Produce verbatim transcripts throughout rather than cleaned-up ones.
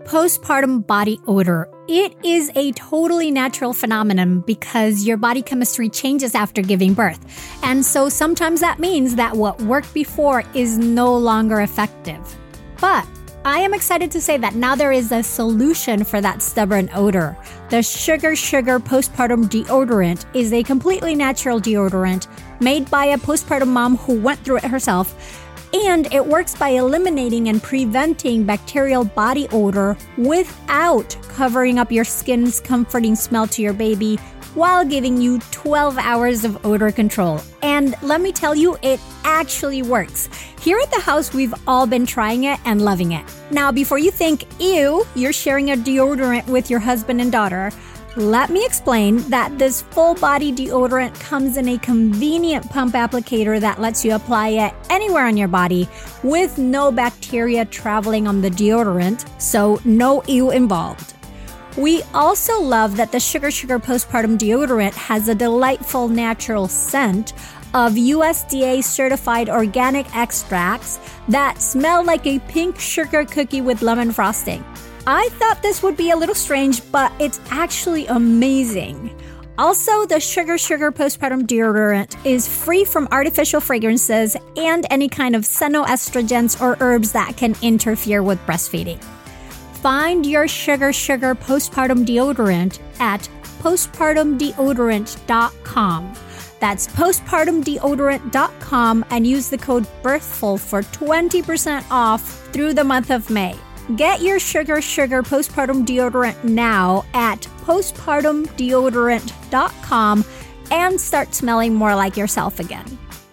Postpartum body odor. It is a totally natural phenomenon because your body chemistry changes after giving birth. And so sometimes that means that what worked before is no longer effective. But I am excited to say that now there is a solution for that stubborn odor. The Sugar Sugar Postpartum Deodorant is a completely natural deodorant made by a postpartum mom who went through it herself. And it works by eliminating and preventing bacterial body odor without covering up your skin's comforting smell to your baby while giving you twelve hours of odor control. And let me tell you, it actually works. Here at the house, we've all been trying it and loving it. Now, before you think, ew, you're sharing a deodorant with your husband and daughter, let me explain that this full-body deodorant comes in a convenient pump applicator that lets you apply it anywhere on your body with no bacteria traveling on the deodorant, so no ew involved. We also love that the Sugar Sugar Postpartum Deodorant has a delightful natural scent of U S D A-certified organic extracts that smell like a pink sugar cookie with lemon frosting. I thought this would be a little strange, but it's actually amazing. Also, the Sugar Sugar Postpartum Deodorant is free from artificial fragrances and any kind of xenoestrogens or herbs that can interfere with breastfeeding. Find your Sugar Sugar Postpartum Deodorant at postpartum deodorant dot com. That's postpartum deodorant dot com and use the code BIRTHFUL for twenty percent off through the month of May. Get your Sugar Sugar Postpartum Deodorant now at postpartum deodorant dot com and start smelling more like yourself again.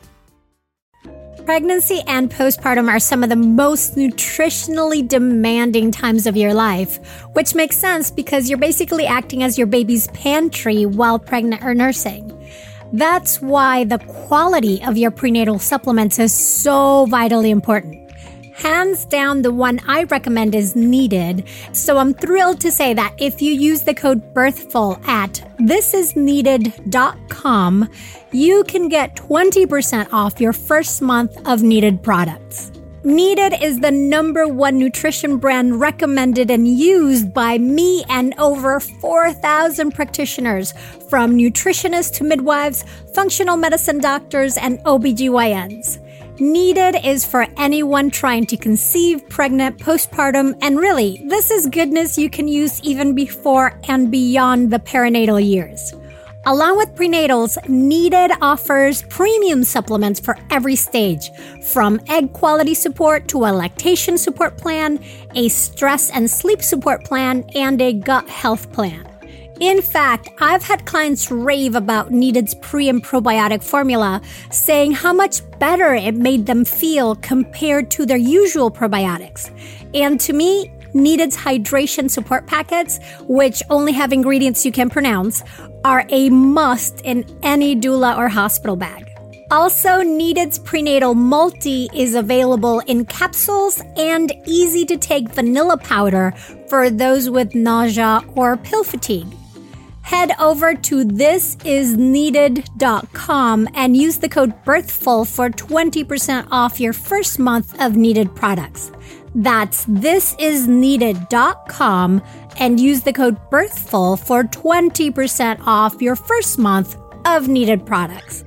Pregnancy and postpartum are some of the most nutritionally demanding times of your life, which makes sense because you're basically acting as your baby's pantry while pregnant or nursing. That's why the quality of your prenatal supplements is so vitally important. Hands down, the one I recommend is Needed. So I'm thrilled to say that if you use the code BIRTHFUL at this is needed dot com, you can get twenty percent off your first month of Needed products. Needed is the number one nutrition brand recommended and used by me and over four thousand practitioners, from nutritionists to midwives, functional medicine doctors, and O B G Y Ns. Needed is for anyone trying to conceive, pregnant, postpartum, and really, this is goodness you can use even before and beyond the perinatal years. Along with prenatals, Needed offers premium supplements for every stage, from egg quality support to a lactation support plan, a stress and sleep support plan, and a gut health plan. In fact, I've had clients rave about Needed's pre- and probiotic formula, saying how much better it made them feel compared to their usual probiotics. And to me, Needed's hydration support packets, which only have ingredients you can pronounce, are a must in any doula or hospital bag. Also, Needed's Prenatal Multi is available in capsules and easy-to-take vanilla powder for those with nausea or pill fatigue. Head over to this is needed dot com and use the code BIRTHFUL for twenty percent off your first month of Needed products. That's this is needed dot com and use the code BIRTHFUL for twenty percent off your first month of Needed products.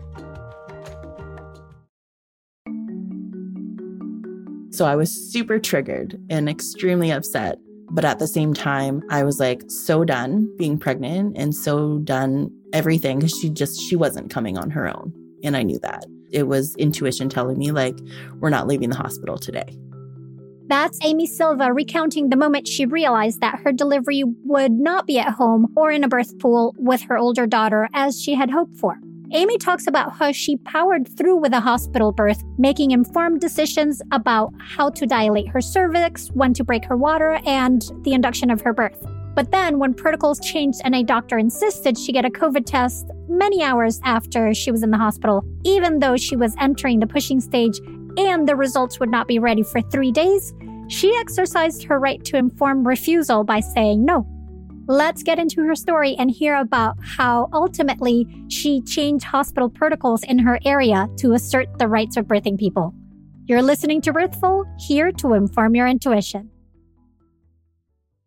So I was super triggered and extremely upset. But at the same time, I was like so done being pregnant and so done everything because she just, she wasn't coming on her own. And I knew that. It was intuition telling me, like, we're not leaving the hospital today. That's Amy Silva recounting the moment she realized that her delivery would not be at home or in a birth pool with her older daughter as she had hoped for. Amy talks about how she powered through with a hospital birth, making informed decisions about how to dilate her cervix, when to break her water, and the induction of her birth. But then when protocols changed and a doctor insisted she get a COVID test many hours after she was in the hospital, even though she was entering the pushing stage and the results would not be ready for three days, she exercised her right to informed refusal by saying no. Let's get into her story and hear about how ultimately she changed hospital protocols in her area to assert the rights of birthing people. You're listening to Birthful, here to inform your intuition.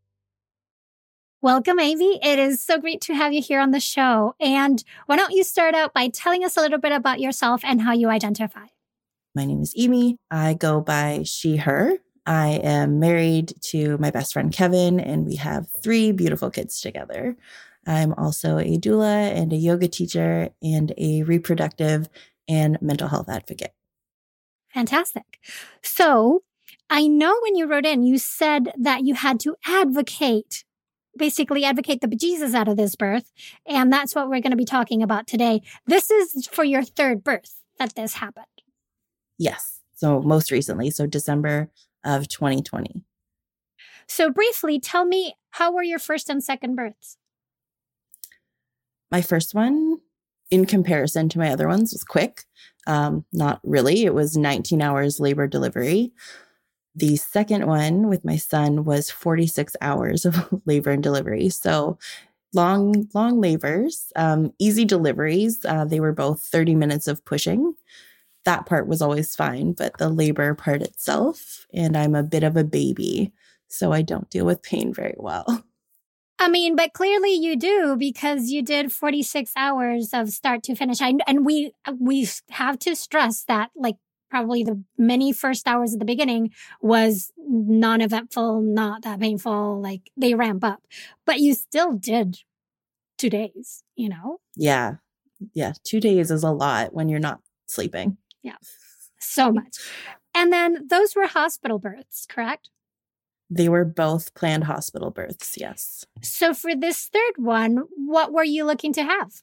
Welcome, Amy. It is so great to have you here on the show. And why don't you start out by telling us a little bit about yourself and how you identify? My name is Amy. I go by she, her. I am married to my best friend, Kevin, and we have three beautiful kids together. I'm also a doula and a yoga teacher and a reproductive and mental health advocate. Fantastic. So I know when you wrote in, you said that you had to advocate basically advocate the bejesus out of this birth. And that's what we're going to be talking about today. This is for your third birth that this happened. Yes. So most recently, so December of twenty twenty. So briefly, tell me, how were your first and second births? My first one, in comparison to my other ones, was quick. Um, not really. It was nineteen hours labor delivery. The second one with my son was forty-six hours of labor and delivery. So long, long labors, um, easy deliveries. Uh, they were both thirty minutes of pushing. That part was always fine, but the labor part itself, and I'm a bit of a baby, so I don't deal with pain very well. I mean, but clearly you do, because you did forty-six hours of start to finish. I, and we we have to stress that, like, probably the many first hours at the beginning was non-eventful, not that painful, like they ramp up. But you still did two days, you know? Yeah. Yeah. Two days is a lot when you're not sleeping. Yeah. So much. And then those were hospital births, correct? They were both planned hospital births, yes. So for this third one, what were you looking to have?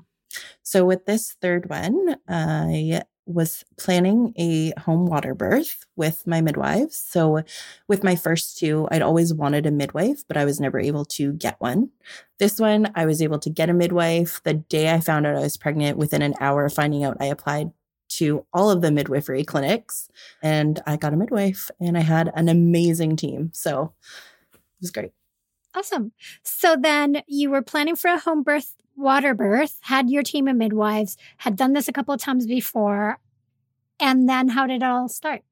So with this third one, I was planning a home water birth with my midwives. So with my first two, I'd always wanted a midwife, but I was never able to get one. This one, I was able to get a midwife. The day I found out I was pregnant, within an hour of finding out, I applied to all of the midwifery clinics and I got a midwife and I had an amazing team. So it was great. Awesome. So then you were planning for a home birth, water birth, had your team of midwives, had done this a couple of times before. And then how did it all start?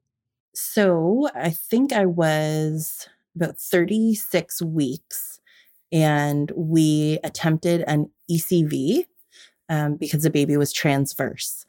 So I think I was about thirty-six weeks and we attempted an E C V um, because the baby was transverse.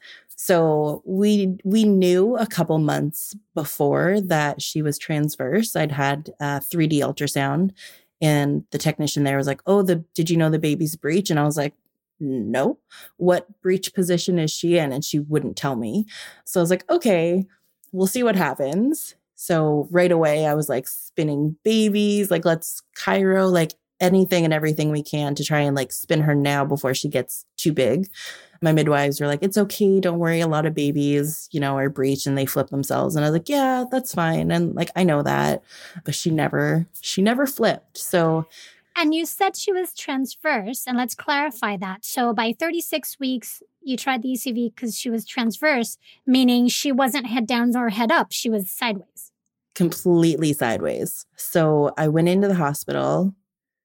So we we knew a couple months before that she was transverse. I'd had a three D ultrasound and the technician there was like, oh, the did you know the baby's breech? And I was like, no. What breech position is she in? And she wouldn't tell me. So I was like, okay, we'll see what happens. So right away I was like spinning babies, like let's chiro, like anything and everything we can to try and like spin her now before she gets too big. My midwives were like, it's okay. Don't worry. A lot of babies, you know, are breech and they flip themselves. And I was like, yeah, that's fine. And like, I know that, but she never, she never flipped. So. And you said she was transverse, and let's clarify that. So by thirty-six weeks, you tried the E C V because she was transverse, meaning she wasn't head down or head up. She was sideways. Completely sideways. So I went into the hospital.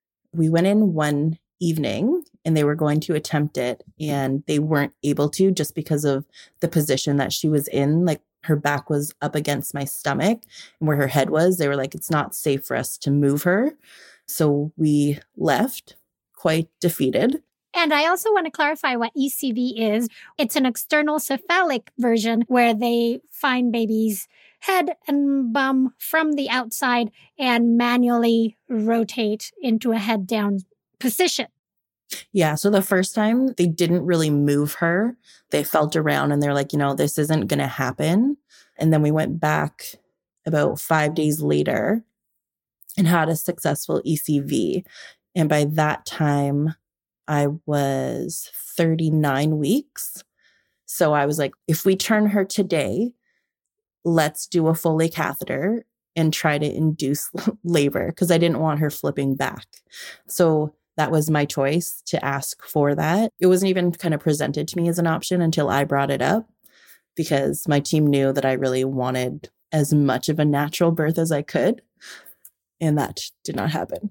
We went in one evening and they were going to attempt it and they weren't able to just because of the position that she was in. Like her back was up against my stomach and where her head was, they were like, it's not safe for us to move her. So we left quite defeated. And I also want to clarify what E C V is. It's an external cephalic version where they find baby's head and bum from the outside and manually rotate into a head down position. Yeah. So the first time they didn't really move her. They felt around and they're like, you know, this isn't going to happen. And then we went back about five days later and had a successful E C V. And by that time, I was thirty-nine weeks. So I was like, if we turn her today, let's do a Foley catheter and try to induce labor because I didn't want her flipping back. So that was my choice to ask for that. It wasn't even kind of presented to me as an option until I brought it up because my team knew that I really wanted as much of a natural birth as I could. And that did not happen.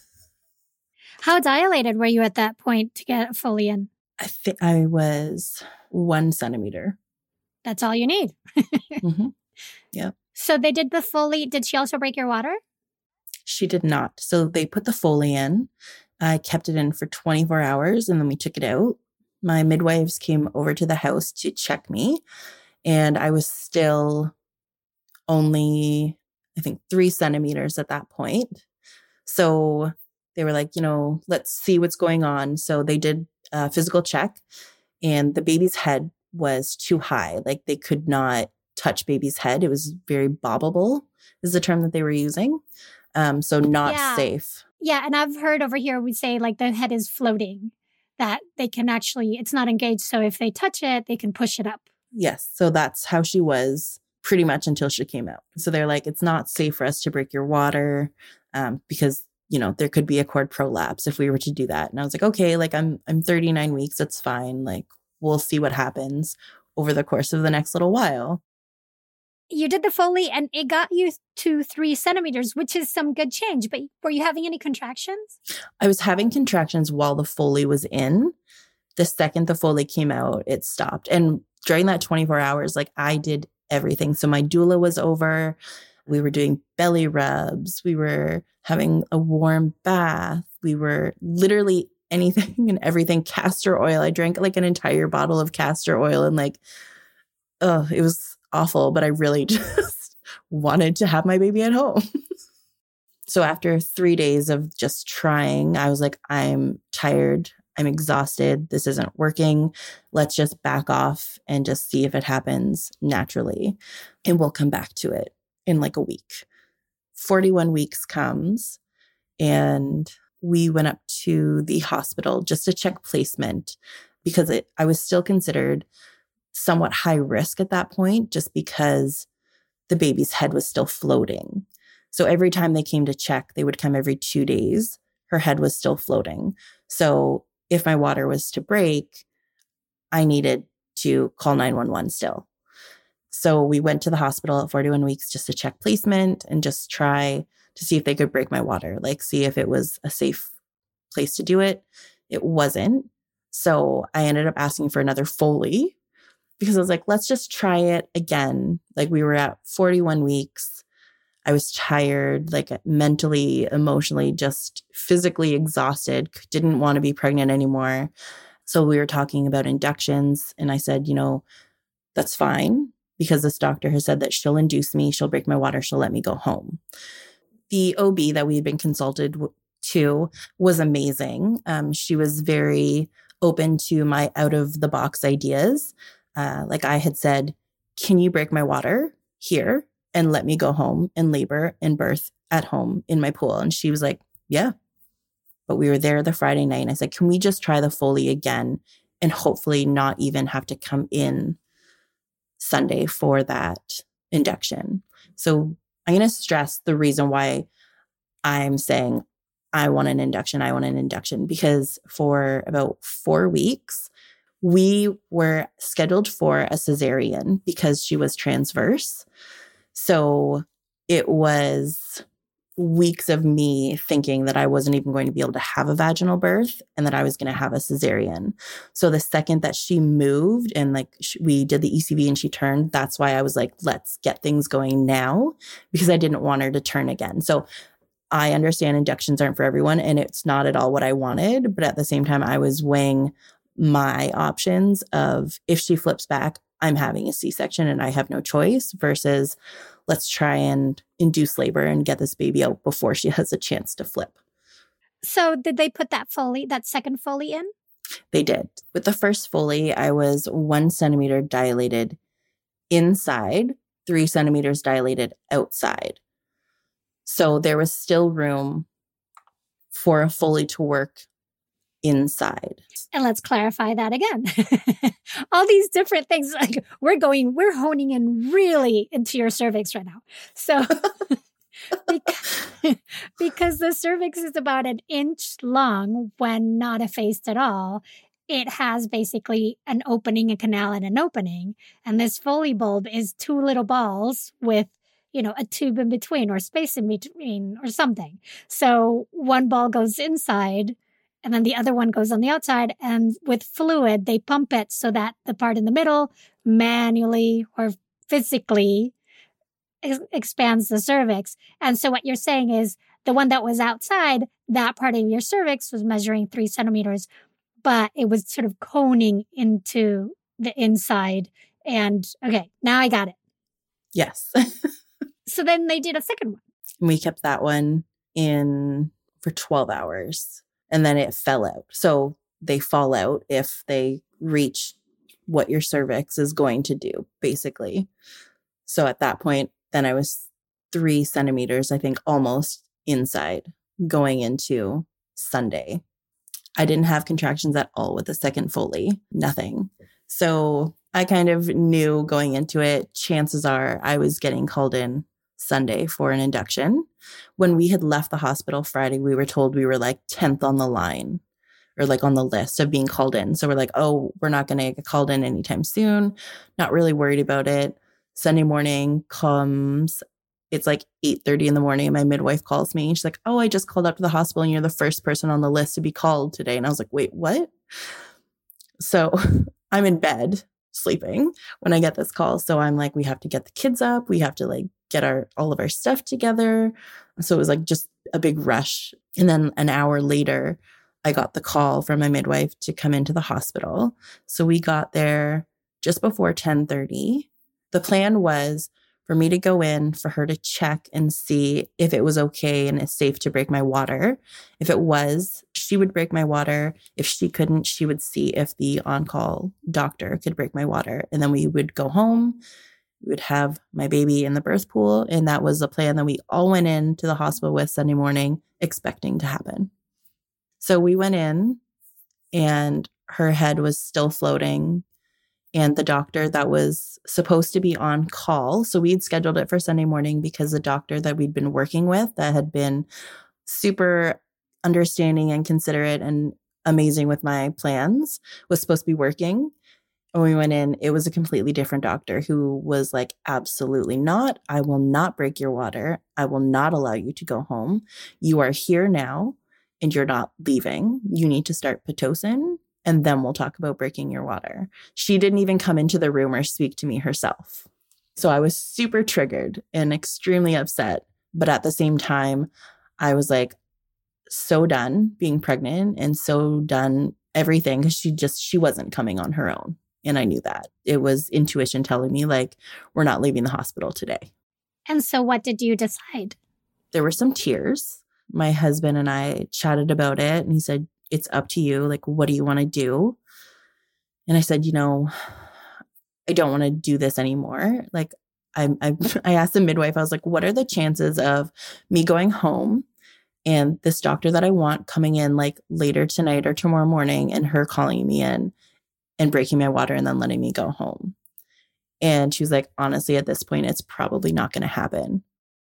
How dilated were you at that point to get Foley in? I think I was one centimeter. That's all you need. mm-hmm. Yeah. So they did the Foley. Did she also break your water? She did not. So they put the Foley in. I kept it in for twenty-four hours and then we took it out. My midwives came over to the house to check me, and I was still only, I think, three centimeters at that point. So they were like, you know, let's see what's going on. So they did a physical check, and the baby's head was too high. Like they could not touch baby's head. It was very bobbable is the term that they were using. Um, so not Yeah. safe. Yeah. And I've heard over here, we say like the head is floating, that they can actually, it's not engaged. So if they touch it, they can push it up. Yes. So that's how she was pretty much until she came out. So they're like, it's not safe for us to break your water um, because, you know, there could be a cord prolapse if we were to do that. And I was like, okay, like I'm, I'm thirty-nine weeks. That's fine. Like we'll see what happens over the course of the next little while. You did the Foley and it got you to three centimeters, which is some good change. But were you having any contractions? I was having contractions while the Foley was in. The second the Foley came out, it stopped. And during that twenty-four hours, like I did everything. So my doula was over. We were doing belly rubs. We were having a warm bath. We were literally anything and everything. Castor oil. I drank like an entire bottle of castor oil and like, oh, it was awful, but I really just wanted to have my baby at home. So after three days of just trying, I was like, I'm tired. I'm exhausted. This isn't working. Let's just back off and just see if it happens naturally. And we'll come back to it in like a week. forty-one weeks comes and we went up to the hospital just to check placement because it, I was still considered somewhat high risk at that point just because the baby's head was still floating. So every time they came to check, they would come every two days. Her head was still floating. So if my water was to break, I needed to call nine one one still. So we went to the hospital at forty-one weeks just to check placement and just try to see if they could break my water, like see if it was a safe place to do it. It wasn't. So I ended up asking for another Foley because I was like, let's just try it again. Like we were at forty-one weeks. I was tired, like mentally, emotionally, just physically exhausted, didn't want to be pregnant anymore. So we were talking about inductions and I said, you know, that's fine because this doctor has said that she'll induce me, she'll break my water, she'll let me go home. The O B that we had been consulted to was amazing. Um, she was very open to my out of the box ideas. Uh, like I had said, can you break my water here and let me go home and labor and birth at home in my pool? And she was like, yeah. But we were there the Friday night and I said, can we just try the Foley again and hopefully not even have to come in Sunday for that induction? So I'm going to stress the reason why I'm saying I want an induction, I want an induction, because for about four weeks, we were scheduled for a cesarean because she was transverse. So it was weeks of me thinking that I wasn't even going to be able to have a vaginal birth and that I was going to have a cesarean. So the second that she moved and like sh- we did the E C V and she turned, that's why I was like, let's get things going now because I didn't want her to turn again. So I understand inductions aren't for everyone and it's not at all what I wanted. But at the same time, I was weighing my options of if she flips back, I'm having a C-section and I have no choice versus let's try and induce labor and get this baby out before she has a chance to flip. So did they put that Foley, that second Foley in? They did. With the first Foley, I was one centimeter dilated inside, three centimeters dilated outside. So there was still room for a Foley to work inside. And let's clarify that again. All these different things, like we're going, we're honing in really into your cervix right now. So because, because the cervix is about an inch long when not effaced at all, it has basically an opening, a canal, and an opening. And this Foley bulb is two little balls with, you know, a tube in between or space in between or something. So one ball goes inside and then the other one goes on the outside. And with fluid, they pump it so that the part in the middle manually or physically ex- expands the cervix. And so what you're saying is The one that was outside, that part of your cervix was measuring three centimeters, but it was sort of coning into the inside. And okay, now I got it. Yes. So then they did a second one. We kept that one in for twelve hours and then it fell out. So they fall out if they reach what your cervix is going to do, basically. So at that point, then I was three centimeters, I think almost inside going into Sunday. I didn't have contractions at all with the second Foley, nothing. So I kind of knew going into it, chances are I was getting called in Sunday for an induction. When we had left the hospital Friday, we were told we were like tenth on the line or like on the list of being called in. So we're like, oh, we're not going to get called in anytime soon. Not really worried about it. Sunday morning comes. It's like eight thirty in the morning. And my midwife calls me. She's like, oh, I just called up to the hospital and you're the first person on the list to be called today. And I was like, wait, what? So I'm in bed sleeping when I get this call. So I'm like, we have to get the kids up. We have to like get our all of our stuff together. So it was like just a big rush. And then an hour later, I got the call from my midwife to come into the hospital. So we got there just before ten thirty. The plan was for me to go in, for her to check and see if it was okay and it's safe to break my water. If it was, she would break my water. If she couldn't, she would see if the on-call doctor could break my water. And then we would go home. We would have my baby in the birth pool. And that was the plan that we all went into the hospital with Sunday morning, expecting to happen. So we went in and her head was still floating. And the doctor that was supposed to be on call, so we'd scheduled it for Sunday morning because the doctor that we'd been working with that had been super understanding and considerate and amazing with my plans was supposed to be working. When we went in, it was a completely different doctor who was like, absolutely not. I will not break your water. I will not allow you to go home. You are here now and you're not leaving. You need to start Pitocin. And then we'll talk about breaking your water. She didn't even come into the room or speak to me herself. So I was super triggered and extremely upset. But at the same time, I was like so done being pregnant and so done everything because she just, she wasn't coming on her own. And I knew that. It was intuition telling me like, we're not leaving the hospital today. And so what did you decide? There were some tears. My husband and I chatted about it and he said, it's up to you. Like, what do you want to do? And I said, you know, I don't want to do this anymore. Like, I, I, I asked the midwife, I was like, what are the chances of me going home and this doctor that I want coming in like later tonight or tomorrow morning and her calling me in and breaking my water and then letting me go home? And she was like, honestly, at this point, it's probably not going to happen.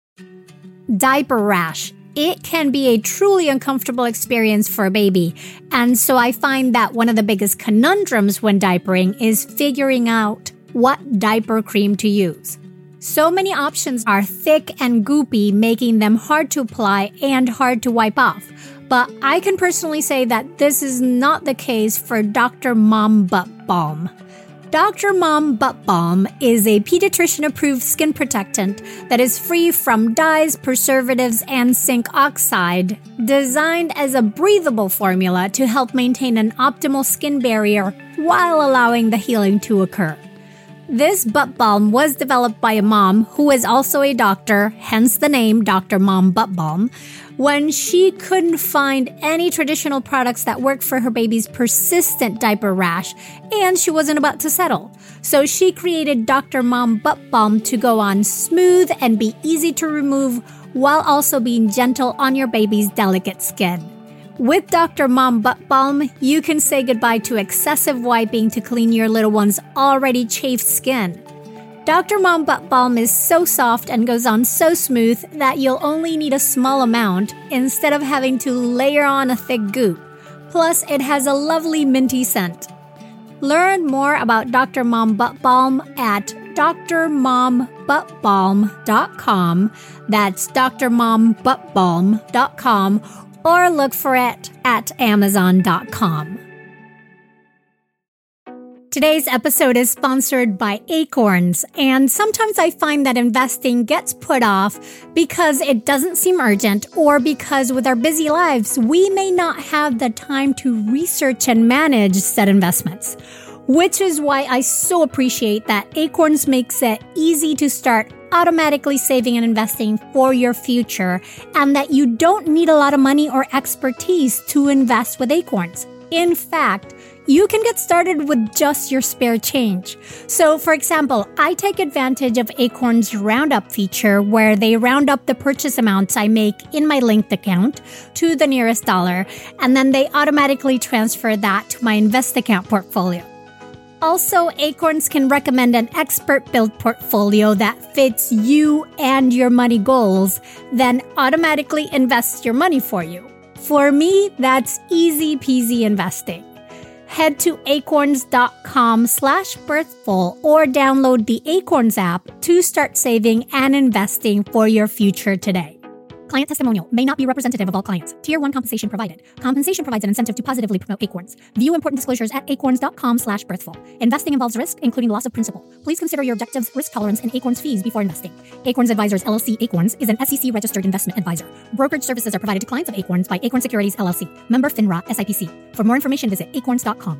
Diaper rash. It can be a truly uncomfortable experience for a baby. And so I find that one of the biggest conundrums when diapering is figuring out what diaper cream to use. So many options are thick and goopy, making them hard to apply and hard to wipe off. But I can personally say that this is not the case for Doctor Mom Butt Balm. Doctor Mom Butt Balm is a pediatrician-approved skin protectant that is free from dyes, preservatives, and zinc oxide, designed as a breathable formula to help maintain an optimal skin barrier while allowing the healing to occur. This butt balm was developed by a mom who is also a doctor, hence the name Doctor Mom Butt Balm, when she couldn't find any traditional products that worked for her baby's persistent diaper rash, and she wasn't about to settle. So she created Doctor Mom Butt Balm to go on smooth and be easy to remove while also being gentle on your baby's delicate skin. With Doctor Mom Butt Balm, you can say goodbye to excessive wiping to clean your little one's already chafed skin. Doctor Mom Butt Balm is so soft and goes on so smooth that you'll only need a small amount instead of having to layer on a thick goop. Plus, it has a lovely minty scent. Learn more about Doctor Mom Butt Balm at d r mom butt balm dot com. That's d r mom butt balm dot com, or look for it at amazon dot com. Today's episode is sponsored by Acorns, and sometimes I find that investing gets put off because it doesn't seem urgent or because with our busy lives, we may not have the time to research and manage said investments. Which is why I so appreciate that Acorns makes it easy to start automatically saving and investing for your future, and that you don't need a lot of money or expertise to invest with Acorns. In fact, you can get started with just your spare change. So, for example, I take advantage of Acorns Roundup feature where they round up the purchase amounts I make in my linked account to the nearest dollar, and then they automatically transfer that to my Invest account portfolio. Also, Acorns can recommend an expert-built portfolio that fits you and your money goals, then automatically invests your money for you. For me, that's easy peasy investing. Head to acorns.com slash birthful or download the Acorns app to start saving and investing for your future today. Client testimonial may not be representative of all clients. Tier one compensation provided. Compensation provides an incentive to positively promote Acorns. View important disclosures at acorns.com slash birthful. Investing involves risk, including loss of principal. Please consider your objectives, risk tolerance, and Acorns fees before investing. Acorns Advisors L L C Acorns is an S E C-registered investment advisor. Brokerage services are provided to clients of Acorns by Acorn Securities L L C. Member FINRA S I P C. For more information, visit acorns dot com.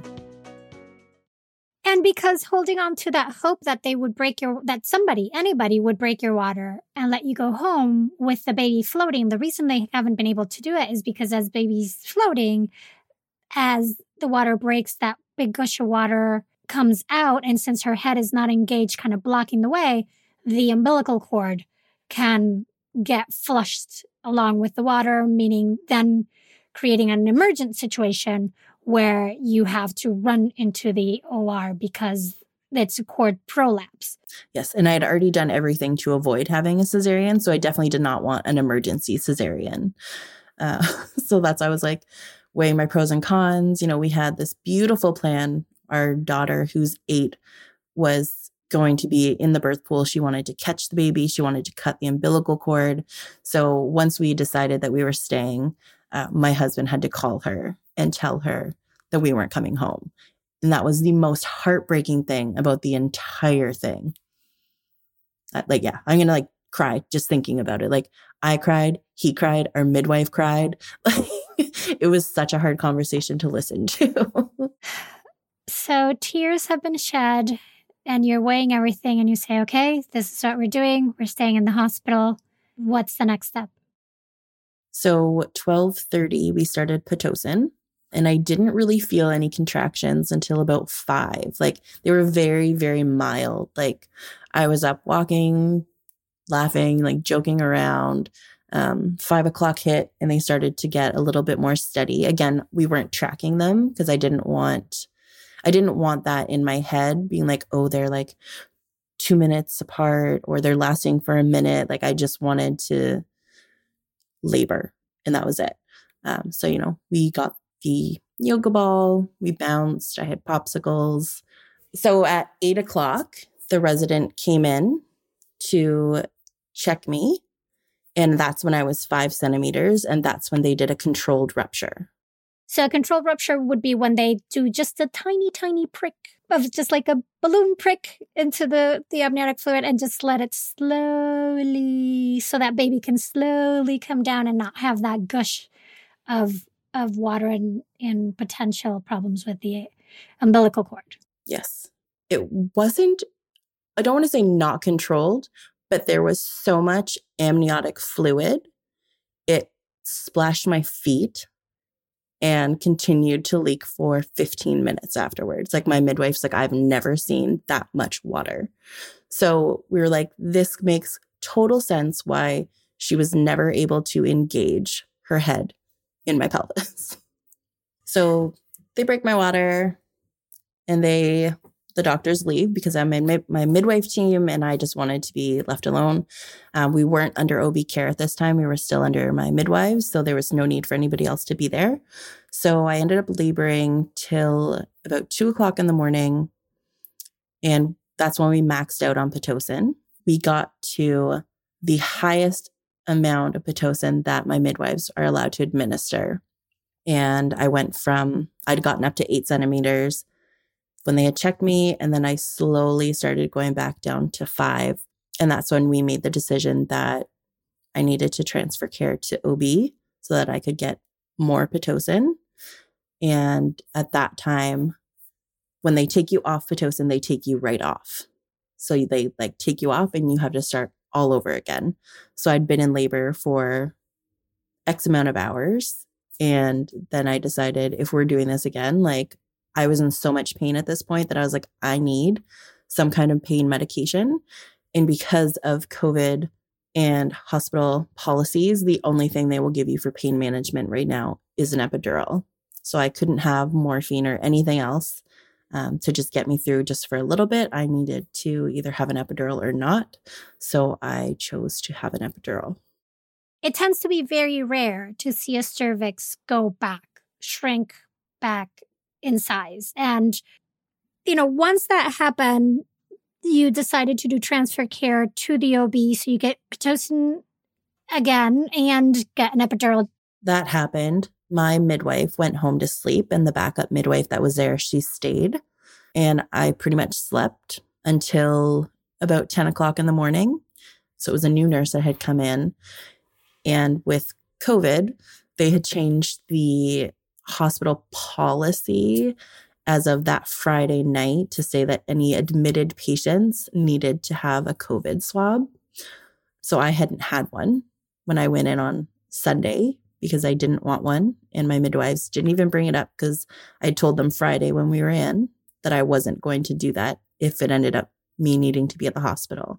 And because holding on to that hope that they would break your, that somebody, anybody would break your water and let you go home with the baby floating, the reason they haven't been able to do it is because as baby's floating, as the water breaks, that big gush of water comes out. And since her head is not engaged, kind of blocking the way, the umbilical cord can get flushed along with the water, meaning then creating an emergent situation where you have to run into the O R because it's a cord prolapse. Yes, and I had already done everything to avoid having a cesarean, so I definitely did not want an emergency cesarean. Uh, so that's why I was like weighing my pros and cons. You know, we had this beautiful plan. Our daughter, who's eight, was going to be in the birth pool. She wanted to catch the baby. She wanted to cut the umbilical cord. So once we decided that we were staying, uh, my husband had to call her and tell her that we weren't coming home. And that was the most heartbreaking thing about the entire thing. Uh, like, yeah, I'm going to like cry just thinking about it. Like I cried, he cried, our midwife cried. It was such a hard conversation to listen to. So tears have been shed and you're weighing everything and you say, okay, this is what we're doing. We're staying in the hospital. What's the next step? So twelve thirty, we started Pitocin. And I didn't really feel any contractions until about five. Like they were very, very mild. Like I was up walking, laughing, like joking around. Um, five o'clock hit and they started to get a little bit more steady. Again, we weren't tracking them because I didn't want, I didn't want that in my head being like, oh, they're like two minutes apart or they're lasting for a minute. Like I just wanted to labor and that was it. Um, so, you know, we got the yoga ball, we bounced, I had popsicles. So at eight o'clock, the resident came in to check me. And that's when I was five centimeters. And that's when they did a controlled rupture. So a controlled rupture would be when they do just a tiny, tiny prick of just like a balloon prick into the, the amniotic fluid and just let it slowly, so that baby can slowly come down and not have that gush of of water and, and potential problems with the umbilical cord. Yes. It wasn't, I don't want to say not controlled, but there was so much amniotic fluid. It splashed my feet and continued to leak for fifteen minutes afterwards. Like my midwife's like, I've never seen that much water. So we were like, this makes total sense why she was never able to engage her head in my pelvis. So they break my water and they, the doctors leave because I'm in my, my midwife team and I just wanted to be left alone. Um, we weren't under O B care at this time. We were still under my midwives. So there was no need for anybody else to be there. So I ended up laboring till about two o'clock in the morning. And that's when we maxed out on Pitocin. We got to the highest amount of Pitocin that my midwives are allowed to administer. And I went from, I'd gotten up to eight centimeters. when they had checked me. And then I slowly started going back down to five. And that's when we made the decision that I needed to transfer care to O B so that I could get more Pitocin. And at that time, when they take you off Pitocin, they take you right off. So they like take you off and you have to start all over again. So I'd been in labor for X amount of hours. And then I decided if we're doing this again, like I was in so much pain at this point that I was like, I need some kind of pain medication. And because of COVID and hospital policies, the only thing they will give you for pain management right now is an epidural. So I couldn't have morphine or anything else um, to just get me through just for a little bit. I needed to either have an epidural or not. So I chose to have an epidural. It tends to be very rare to see a cervix go back, shrink back in size. And, you know, once that happened, you decided to do transfer care to the O B. So you get Pitocin again and get an epidural. That happened. My midwife went home to sleep, and the backup midwife that was there, she stayed. And I pretty much slept until about ten o'clock in the morning. So it was a new nurse that had come in. And with COVID, they had changed the hospital policy as of that Friday night to say that any admitted patients needed to have a COVID swab. So I hadn't had one when I went in on Sunday because I didn't want one. And my midwives didn't even bring it up because I told them Friday when we were in that I wasn't going to do that if it ended up me needing to be at the hospital.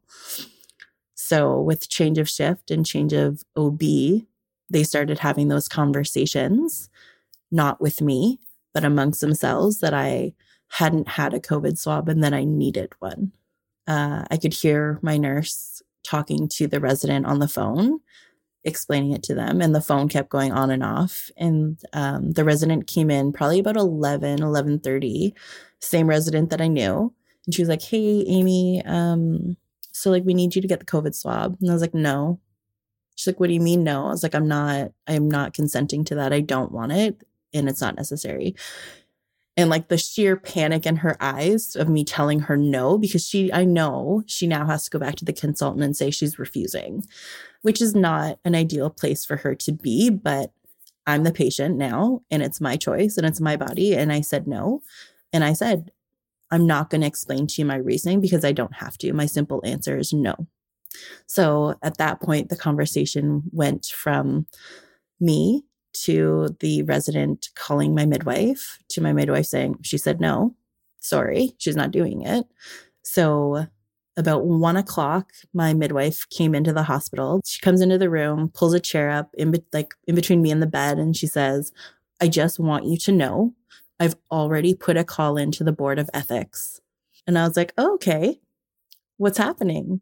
So with change of shift and change of O B, they started having those conversations, not with me, but amongst themselves, that I hadn't had a COVID swab and that I needed one. Uh, I could hear my nurse talking to the resident on the phone, explaining it to them, and the phone kept going on and off. And um, the resident came in probably about eleven, eleven thirty, same resident that I knew. And she was like, hey, Amy, um, so like we need you to get the COVID swab. And I was like, no. She's like, what do you mean no? I was like, I'm not, I'm not consenting to that. I don't want it. And it's not necessary. And like the sheer panic in her eyes of me telling her no, because she, I know she now has to go back to the consultant and say she's refusing, which is not an ideal place for her to be. But I'm the patient now and it's my choice and it's my body. And I said no. And I said, I'm not going to explain to you my reasoning because I don't have to. My simple answer is no. So at that point, the conversation went from me to the resident calling my midwife, to my midwife saying, she said no, sorry, she's not doing it. So about one o'clock, my midwife came into the hospital. She comes into the room, pulls a chair up in be- like in between me and the bed, and she says, I just want you to know I've already put a call into the board of ethics. And I was like, oh, okay, what's happening?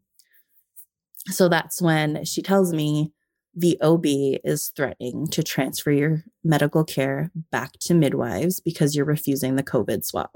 So that's when she tells me the O B is threatening to transfer your medical care back to midwives because you're refusing the COVID swab.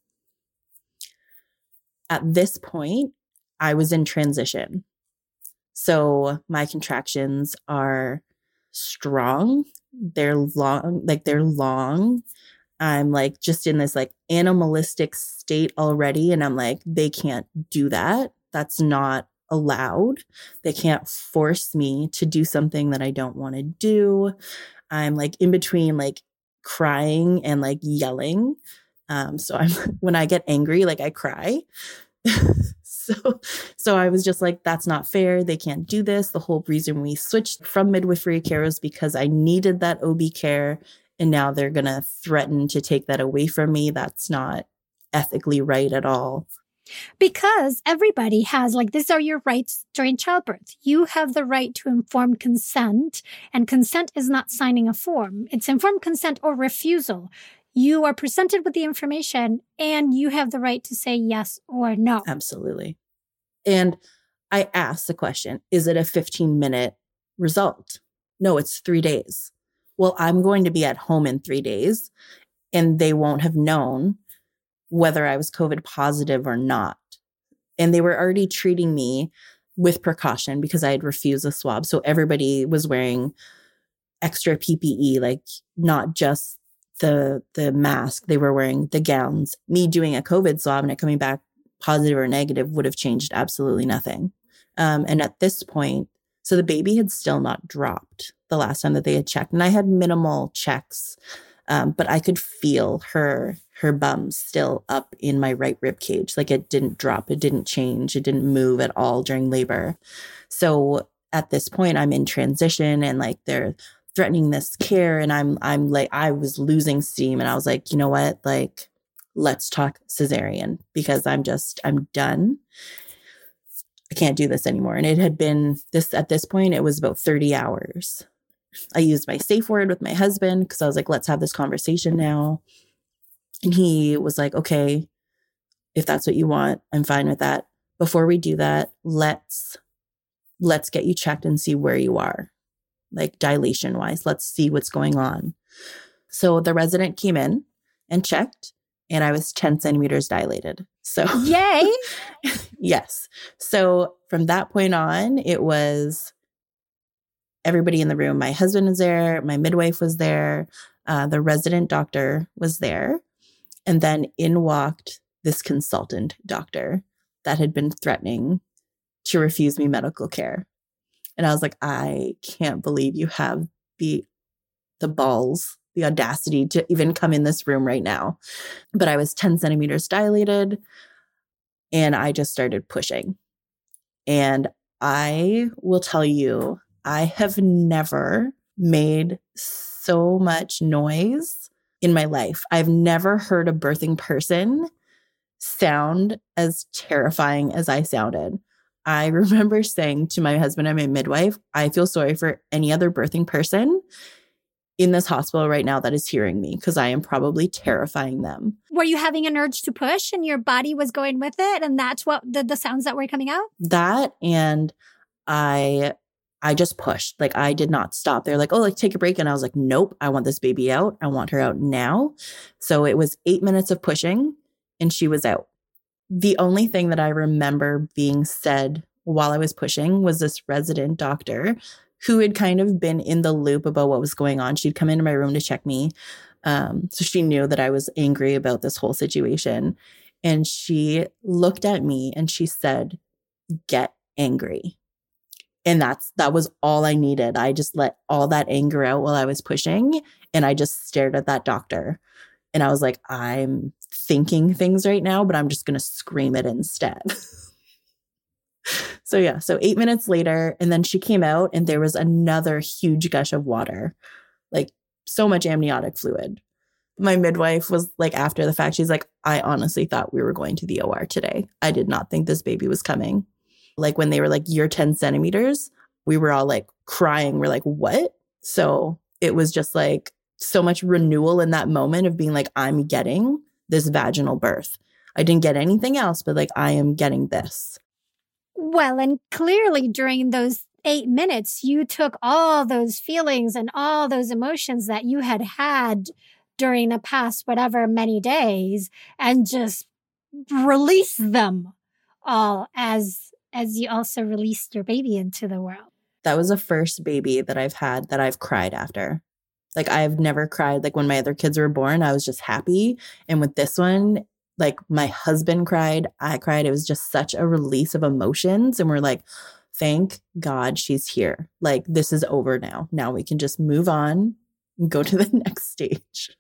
At this point, I was in transition. So my contractions are strong. They're long, like they're long. I'm like just in this like animalistic state already. And I'm like, they can't do that. That's not allowed. They can't force me to do something that I don't want to do. I'm like in between like crying and like yelling. Um, so I'm when I get angry, like I cry. so so I was just like, that's not fair. They can't do this. The whole reason we switched from midwifery care was because I needed that O B care. And now they're going to threaten to take that away from me. That's not ethically right at all. Because everybody has, like, these are your rights during childbirth. You have the right to informed consent, and consent is not signing a form. It's informed consent or refusal. You are presented with the information, and you have the right to say yes or no. Absolutely. And I asked the question, is it a fifteen-minute result? No, it's three days. Well, I'm going to be at home in three days, and they won't have known whether I was COVID positive or not. And they were already treating me with precaution because I had refused a swab. So everybody was wearing extra P P E, like not just the the mask they were wearing, the gowns, me doing a COVID swab and it coming back positive or negative would have changed absolutely nothing. Um, and at this point, so the baby had still not dropped the last time that they had checked. And I had minimal checks, um, but I could feel her her bum still up in my right rib cage. Like it didn't drop, it didn't change, it didn't move at all during labor. So at this point, I'm in transition and like they're threatening this care. And I'm I'm like, I was losing steam. And I was like, you know what? Like, let's talk cesarean because I'm just, I'm done. I can't do this anymore. And it had been this, at this point, it was about thirty hours. I used my safe word with my husband because I was like, let's have this conversation now. And he was like, okay, if that's what you want, I'm fine with that. Before we do that, let's, let's get you checked and see where you are, like dilation wise. Let's see what's going on. So the resident came in and checked, and I was ten centimeters dilated. So yay. Yes. So from that point on, it was everybody in the room. My husband was there. My midwife was there. Uh, the resident doctor was there. And then in walked this consultant doctor that had been threatening to refuse me medical care. And I was like, I can't believe you have the the balls, the audacity to even come in this room right now. But I was ten centimeters dilated and I just started pushing. And I will tell you, I have never made so much noise in my life. I've never heard a birthing person sound as terrifying as I sounded. I remember saying to my husband and my midwife, I feel sorry for any other birthing person in this hospital right now that is hearing me because I am probably terrifying them. Were you having an urge to push and your body was going with it? And that's what the, the sounds that were coming out? That and I I just pushed. Like I did not stop. They're like, oh, like take a break. And I was like, nope, I want this baby out. I want her out now. So it was eight minutes of pushing and she was out. The only thing that I remember being said while I was pushing was this resident doctor who had kind of been in the loop about what was going on. She'd come into my room to check me. Um, so she knew that I was angry about this whole situation. And she looked at me and she said, get angry. And that's, that was all I needed. I just let all that anger out while I was pushing. And I just stared at that doctor. And I was like, I'm thinking things right now, but I'm just going to scream it instead. So yeah, so eight minutes later, and then she came out and there was another huge gush of water, like so much amniotic fluid. My midwife was like, after the fact, she's like, I honestly thought we were going to the O R today. I did not think this baby was coming. Like when they were like, you're ten centimeters, we were all like crying. We're like, what? So it was just like so much renewal in that moment of being like, I'm getting this vaginal birth. I didn't get anything else, but like, I am getting this. Well, and clearly during those eight minutes, you took all those feelings and all those emotions that you had had during the past, whatever, many days, and just released them all as, as you also released your baby into the world. That was the first baby that I've had that I've cried after. Like I've never cried. Like when my other kids were born, I was just happy. And with this one, like my husband cried, I cried. It was just such a release of emotions. And we're like, thank God she's here. Like this is over now. Now we can just move on and go to the next stage.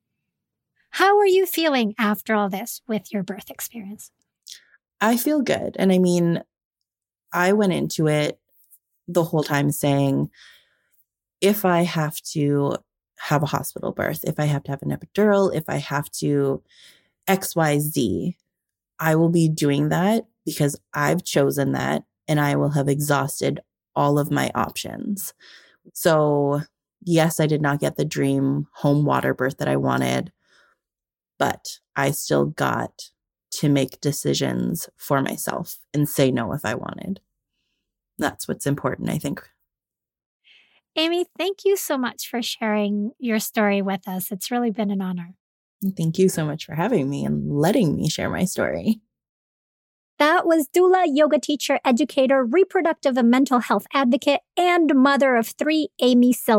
How are you feeling after all this with your birth experience? I feel good. And I mean, I went into it the whole time saying, if I have to have a hospital birth, if I have to have an epidural, if I have to X Y Z, I will be doing that because I've chosen that and I will have exhausted all of my options. So yes, I did not get the dream home water birth that I wanted, but I still got to make decisions for myself and say no if I wanted. That's what's important, I think. Amy, thank you so much for sharing your story with us. It's really been an honor. Thank you so much for having me and letting me share my story. That was doula, yoga teacher, educator, reproductive and mental health advocate, and mother of three, Amy Silva.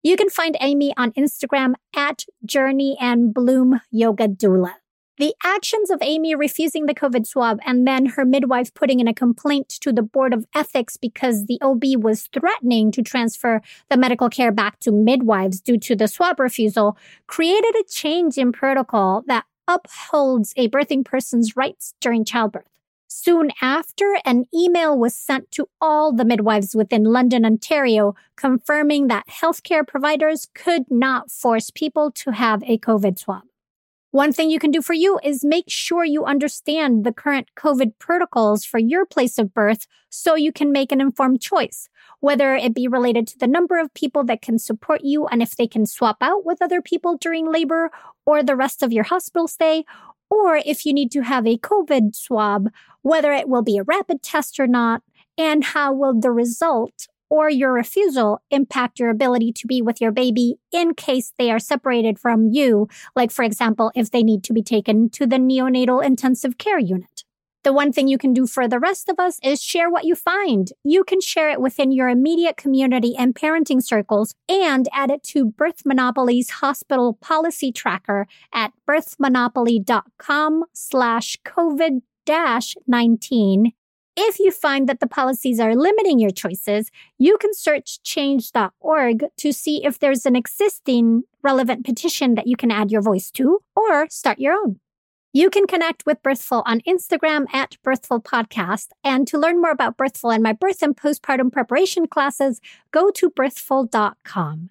You can find Amy on Instagram at Journey and Bloom Yoga Doula. The actions of Amy refusing the COVID swab and then her midwife putting in a complaint to the Board of Ethics because the O B was threatening to transfer the medical care back to midwives due to the swab refusal created a change in protocol that upholds a birthing person's rights during childbirth. Soon after, an email was sent to all the midwives within London, Ontario, confirming that healthcare providers could not force people to have a COVID swab. One thing you can do for you is make sure you understand the current COVID protocols for your place of birth so you can make an informed choice, whether it be related to the number of people that can support you and if they can swap out with other people during labor or the rest of your hospital stay, or if you need to have a COVID swab, whether it will be a rapid test or not, and how will the result or your refusal impact your ability to be with your baby in case they are separated from you, like, for example, if they need to be taken to the neonatal intensive care unit. The one thing you can do for the rest of us is share what you find. You can share it within your immediate community and parenting circles and add it to Birth Monopoly's hospital policy tracker at birthmonopoly.com slash COVID dash 19. If you find that the policies are limiting your choices, you can search change dot org to see if there's an existing relevant petition that you can add your voice to or start your own. You can connect with Birthful on Instagram at Birthful Podcast. And to learn more about Birthful and my birth and postpartum preparation classes, go to birthful dot com.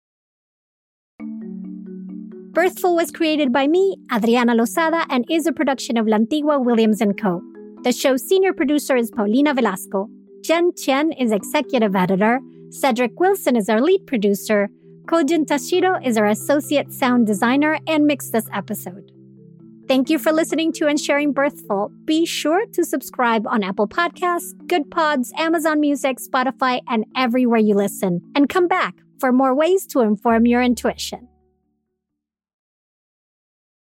Birthful was created by me, Adriana Lozada, and is a production of La Antigua Williams and Co. The show's senior producer is Paulina Velasco. Jen Chen is executive editor. Cedric Wilson is our lead producer. Kojin Tashiro is our associate sound designer and mixed this episode. Thank you for listening to and sharing Birthful. Be sure to subscribe on Apple Podcasts, Good Pods, Amazon Music, Spotify, and everywhere you listen. And come back for more ways to inform your intuition.